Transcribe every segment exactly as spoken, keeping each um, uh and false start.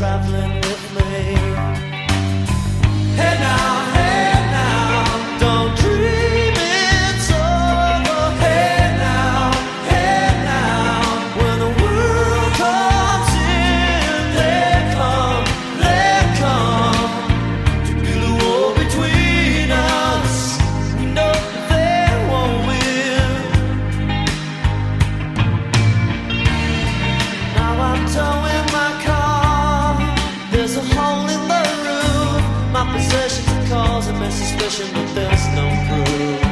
traveling with me. Hey now, hey now, don't dream it's over. Hey now, hey now, when the world comes in, they come, they come to build a wall between us. We know they won't win. Now I'm towing my car. There's a hole in the roof. My possessions are causing me suspicion, but there's no proof.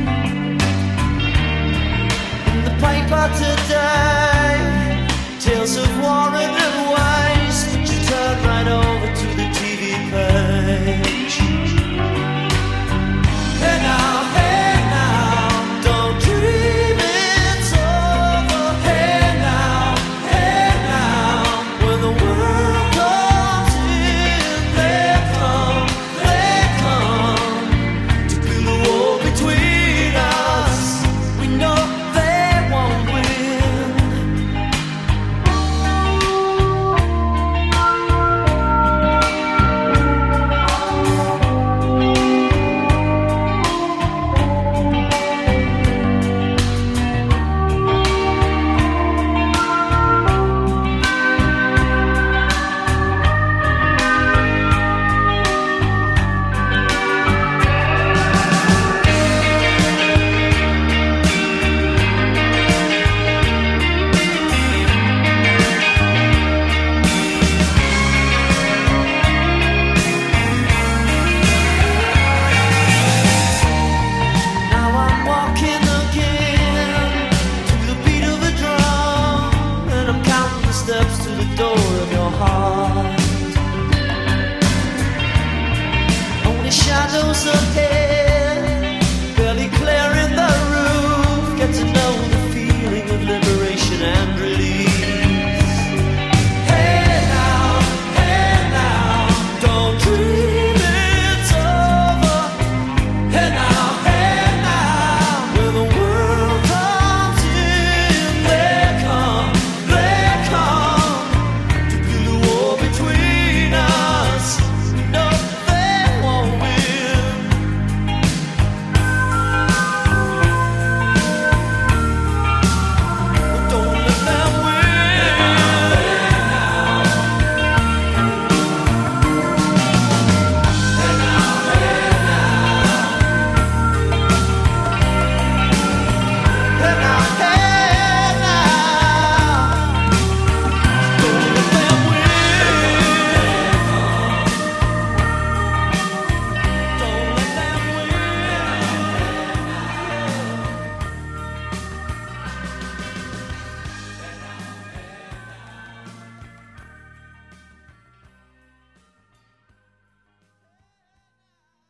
In the paper today, tales of war and waste, but you turn right over to the T V page. Hey now, hey now, don't dream it's over. Hey now, hey now, when the world comes in, they come, they come to build a wall between us. We know they won't win. Now I'm walking again to the beat of a drum, and I'm counting the steps to the door of your heart. Only shadows ahead.